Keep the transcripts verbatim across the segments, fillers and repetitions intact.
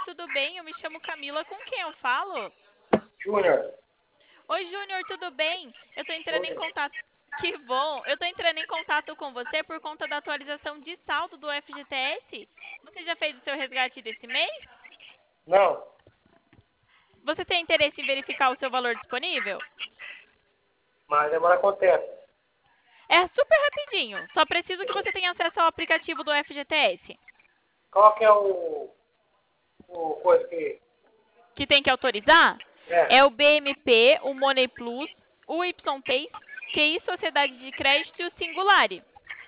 tudo bem? Eu me chamo Camila, com quem eu falo? Júnior. Oi, Júnior, tudo bem? Eu tô entrando em Oi. contato. Que bom! Eu tô entrando em contato com você por conta da atualização de saldo do F G T S. Você já fez o seu resgate desse mês? Não, Você tem interesse em verificar o seu valor disponível? mas demora quanto tempo? É super rapidinho. Só preciso que você tenha acesso ao aplicativo do F G T S. Qual que é o, o coisa que... Que tem que autorizar? É, É o B M P, o Money Plus, o Y T, Q I Sociedade de Crédito e o Singulari.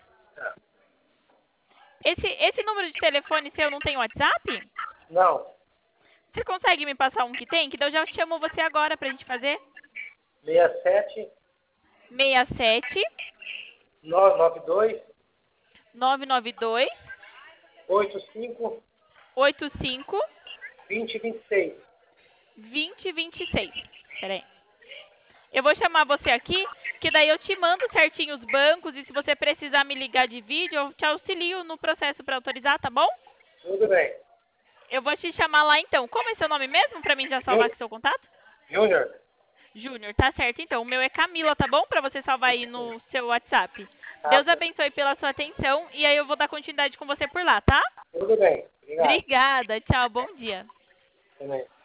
Esse, esse número de telefone seu não tem WhatsApp? não, Você consegue me passar um que tem? Que daí eu já chamo você agora pra gente fazer? seis sete seis sete nove nove dois nove nove dois oito cinco oito cinco dois zero dois seis. dois zero dois seis. Pera aí. Eu vou chamar você aqui, que daí eu te mando certinho os bancos e se você precisar me ligar de vídeo, eu te auxilio no processo para autorizar, tá bom? Tudo bem. Eu vou te chamar lá então. Como é seu nome mesmo, pra mim já salvar Jú- aqui seu contato? Júnior. Júnior, tá certo então. O meu é Camila, tá bom? Pra você salvar aí no seu WhatsApp. Tá, Deus abençoe pela sua atenção e aí eu vou dar continuidade com você por lá, tá? tudo bem. Obrigado. Obrigada, tchau, bom dia. Também.